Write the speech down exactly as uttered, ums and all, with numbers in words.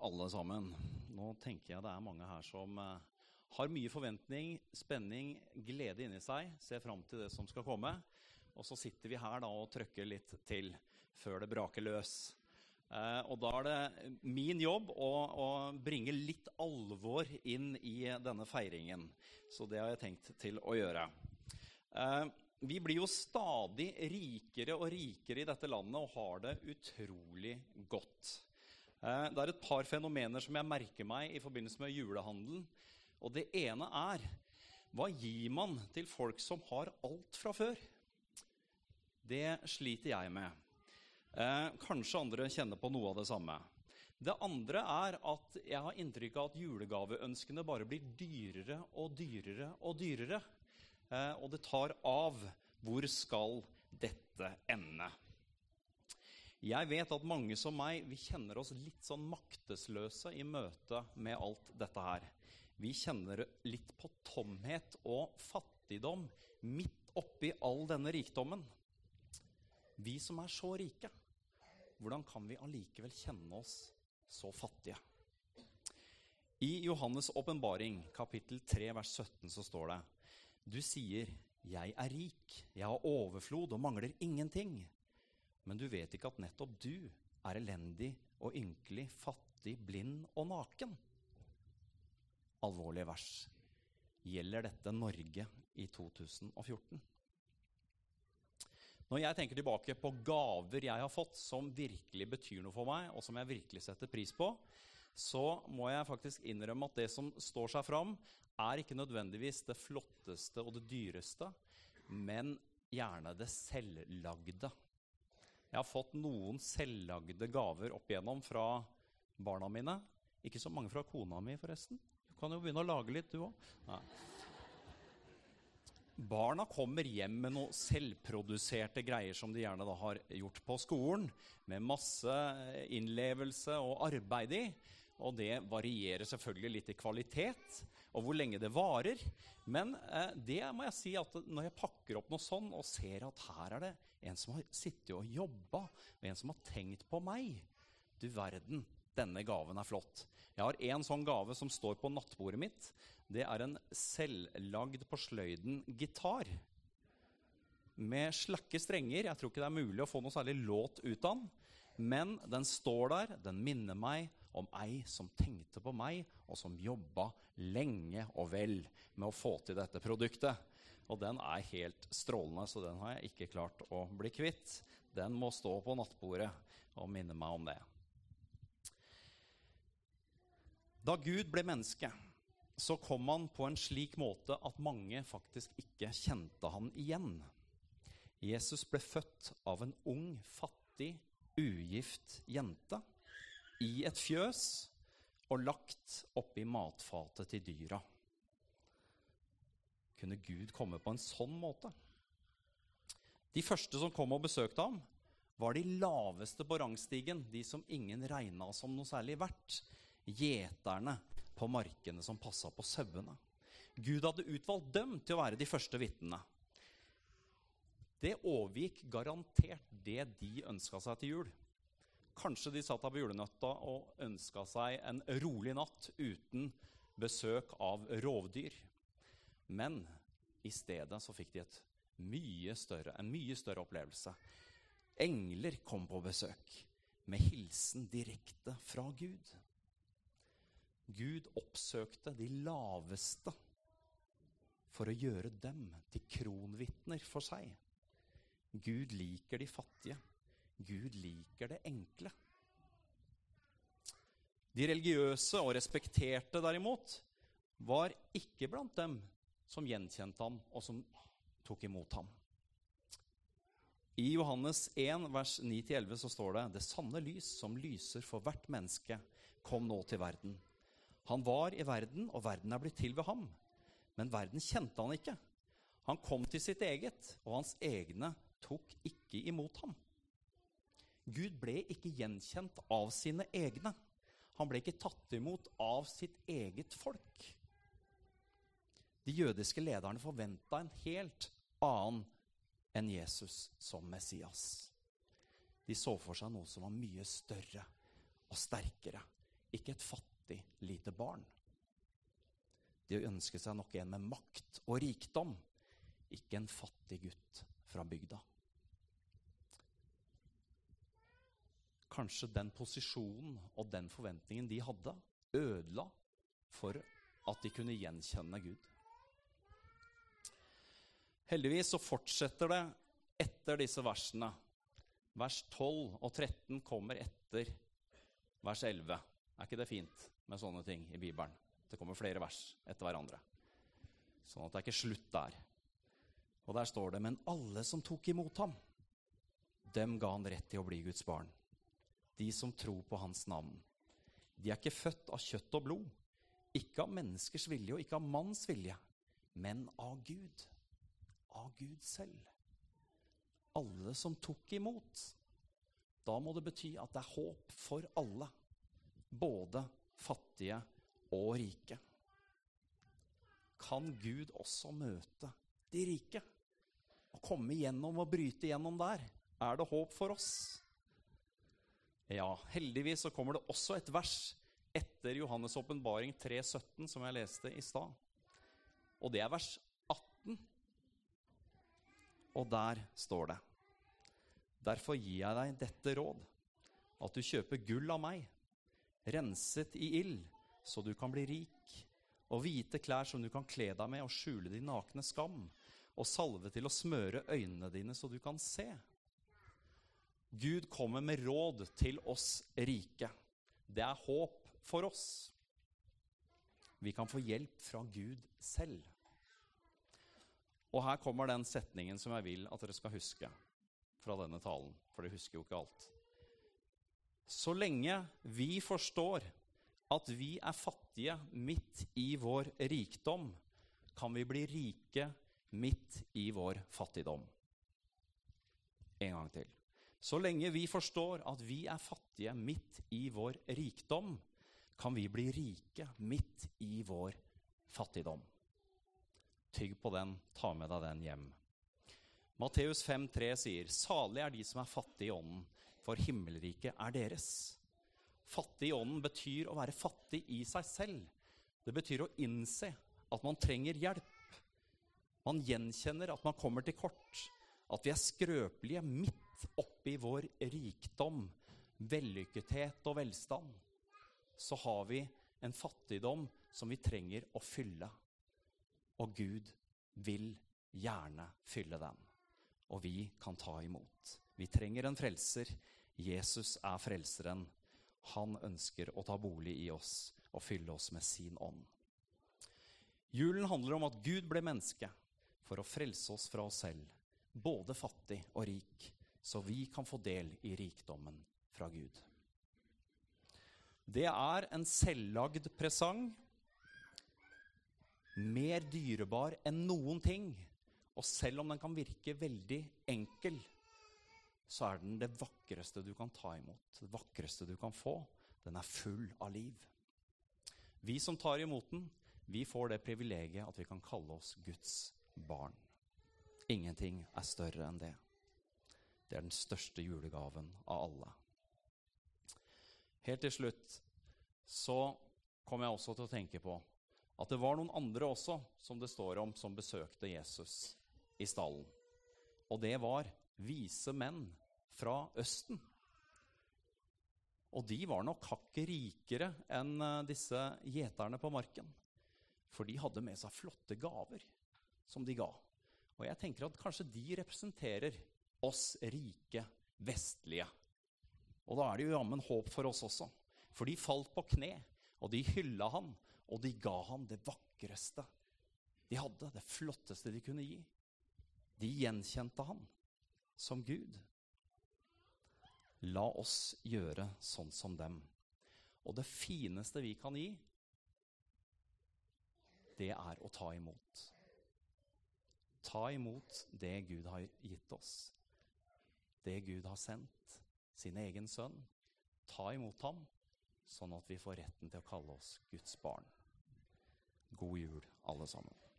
alle sammen. Nå tenker jeg det er mange her som eh, har mye forventning, spenning, glede inni seg, ser frem til det som skal komme. Og så sitter vi her da og trykker litt til før det braker løs. Eh, og da er det min jobb å, å bringe litt alvor inn i denne feiringen. Så det har jeg tenkt til å gjøre. Eh, vi blir jo stadig rikere og rikere i dette landet og har det utrolig godt. Eh, det er et par fenomener som jeg merker meg i forbindelse med julehandelen. Og det ene er, hva gir man til folk som har alt fra før? Det sliter jeg med. Eh, kanskje andre kjenner på noe av det samme. Det andre er at jeg har inntrykk av at julegaveønskene bare blir dyrere og dyrere og dyrere. Eh, og det tar av. Hvor skal dette ende? Jeg vet at mange som meg, vi kjenner oss litt sånn maktesløse i møte med alt dette her. Vi kjenner litt på tomhet og fattigdom midt oppi all denne rikdommen. Vi som er så rike, hvordan kan vi allikevel kjenne oss så fattige? I Johannes åpenbaring, kapittel tre, vers sytten, så står det: Du sier, jeg er rik, jeg har overflod og mangler ingenting. Men du vet ikke at nettopp du er elendig og ynkelig, fattig, blind og naken. Alvorlige vers. Gjelder dette Norge i to tusen og fjorten? Når jeg tenker tilbake på gaver jeg har fått som virkelig betyr noe for meg, og som jeg virkelig setter pris på, så må jeg faktisk innrømme at det som står seg fram, er ikke nødvendigvis det flotteste og det dyreste, men gjerne det selvlagde. Jeg har fått noen selvlagde gaver opp igjennom fra barna mine. Ikke så mange fra kona mi, forresten. Du kan jo begynne å lage litt, du også. Nei. Barna kommer hjem med noen selvproduserte greier som de gjerne da har gjort på skolen, med masse innlevelse og arbeid i. Og det varierer selvfølgelig litt i kvalitet, og hvor lenge det varer. Men eh, det må jeg si at når jeg pakker opp noe sånn, og ser at her er det en som har sittet og jobbet, og en som har tenkt på meg. Du verden, denne gaven er flott. Jeg har en sånn gave som står på nattbordet mitt. Det er en selvlagd på sløyden gitar. Med slakke strenger. Jeg tror ikke det er mulig å få noe særlig låt ut av den. Men den står der, den minner meg om ei som tenkte på meg, og som jobbet lenge og vel med å få til dette produktet. Og den er helt strålende, så den har jeg ikke klart å bli kvitt. Den må stå på nattbordet og minne meg om det. Da Gud ble menneske, så kom han på en slik måte at mange faktisk ikke kjente han igjen. Jesus ble født av en ung, fattig, ugift jente i et fjøs og lagt oppi matfatet til dyra. Kunne Gud komme på en sånn måte? De første som kom og besøkte ham var de laveste på rangstigen, de som ingen regnet som noe særlig verdt, gjeterne på markene som passet på sauene. Gud hadde utvalgt dem til å være de første vitnene. Det overgikk garantert det de ønsket seg til jul. Kanskje de satt av på julenøtta og ønsket seg en rolig natt uten besøk av rovdyr. Men i stedet så fikk de et mye større, en mye større opplevelse. Engler kom på besøk med hilsen direkte fra Gud. Gud oppsøkte de laveste for å gjøre dem til kronvittner for seg. Gud liker de fattige. Gud liker det enkle. De religiøse og respekterte derimot var ikke blant dem som gjenkjente ham og som tok imot ham. I Johannes en, vers ni til elleve så står det: Det sanne lys som lyser for hvert menneske kom nå til verden. Han var i verden, og verden er blitt til ved ham. Men verden kjente han ikke. Han kom til sitt eget, og hans egne tok ikke imot ham. Gud ble ikke gjenkjent av sine egne. Han ble ikke tatt imot av sitt eget folk. De jødiske lederne forventet en helt annen enn Jesus som Messias. De så for seg noe som var mye større og sterkere. ikke et fattig lite barn. De ønsker seg nok en med makt og rikdom, ikke en fattig gutt fra bygda. Kanskje den posisjonen og den forventningen de hadde, ødela for at de kunne gjenkjenne Gud. Heldigvis så fortsetter det etter disse versene. Vers tolv og tretten kommer etter vers elleve. Er ikke det fint med sånne ting i Bibelen? Det kommer flere vers etter hverandre. Sånn at det er ikke slutt der. Og der står det, men alle som tok imot ham, dem ga han rett til å bli Guds barn. De som tror på hans navn. De er ikke født av kjøtt og blod, ikke av menneskers vilje og ikke av manns vilje, men av Gud. Av Gud selv. Alle som tok imot. Da må det bety at det er håp for alle, både fattige og rike. Kan Gud også møte de rike? Og komme igjennom og bryte igjennom der? Er det håp for oss? Ja, heldigvis så kommer det også et vers etter Johannes åpenbaring tre sytten, som jeg leste i stad. Og det er vers atten. Og der står det, derfor gir jeg deg dette råd, at du kjøper gull av meg, renset i ild, så du kan bli rik, og hvite klær som du kan kle deg med og skjule din nakne skam, og salve til å smøre øynene dine så du kan se. Gud kommer med råd til oss rike. Det er håp for oss. Vi kan få hjelp fra Gud selv. Og her kommer den setningen som jeg vil at dere skal huske fra denne talen, for dere husker jo ikke alt. Så lenge vi forstår at vi er fattige midt i vår rikdom, kan vi bli rike midt i vår fattigdom. En gang til. Så lenge vi forstår at vi er fattige midt i vår rikdom, kan vi bli rike midt i vår fattigdom. Tygg på den, ta med deg den hjem. Matteus fem tre sier, salig er de som er fattige i ånden, for himmelriket er deres. Fattig i ånden betyr å være fattig i seg selv. Det betyr å innse at man trenger hjelp. Man gjenkjenner at man kommer til kort, at vi er skrøpelige midt oppi vår rikdom, vellykkethet og velstand. Så har vi en fattigdom som vi trenger å fylle. Og Gud vil gjerne fylle den. Og vi kan ta imot. Vi trenger en frelser. Jesus er frelseren. Han ønsker å ta bolig i oss og fylle oss med sin ånd. Julen handler om at Gud ble menneske for å frelse oss fra oss selv, både fattig og rik, så vi kan få del i rikdommen fra Gud. Det er en selvlagd presang, mer dyrebar enn noen ting, og selv om den kan virke veldig enkel, så er den det vakreste du kan ta imot, det vakreste du kan få. Den er full av liv. Vi som tar imot den, vi får det privilegiet at vi kan kalle oss Guds barn. Ingenting er større enn det. Det er den største julegaven av alle. Helt til slutt så kom jeg også til å tenke på at det var noen andre også, som det står om, som besøkte Jesus i stallen. Og det var vise menn fra Østen. Og de var nok hakket rikere enn disse gjeterne på marken. For de hadde med seg flotte gaver som de ga. Og jeg tenker at kanskje de representerer oss rike vestlige. Og da er det jo jammen håp for oss også. For de falt på kne, og de hyllet han, og de ga han det vakreste de hadde, det flotteste de kunne gi. De gjenkjente han som Gud. La oss gjøre sånn som dem. Og det fineste vi kan gi, det er å ta imot. Ta imot det Gud har gitt oss. Det Gud har sendt, sin egen sønn. Ta imot ham, sånn at vi får retten til å kalle oss Guds barn. God jul, alle sammen.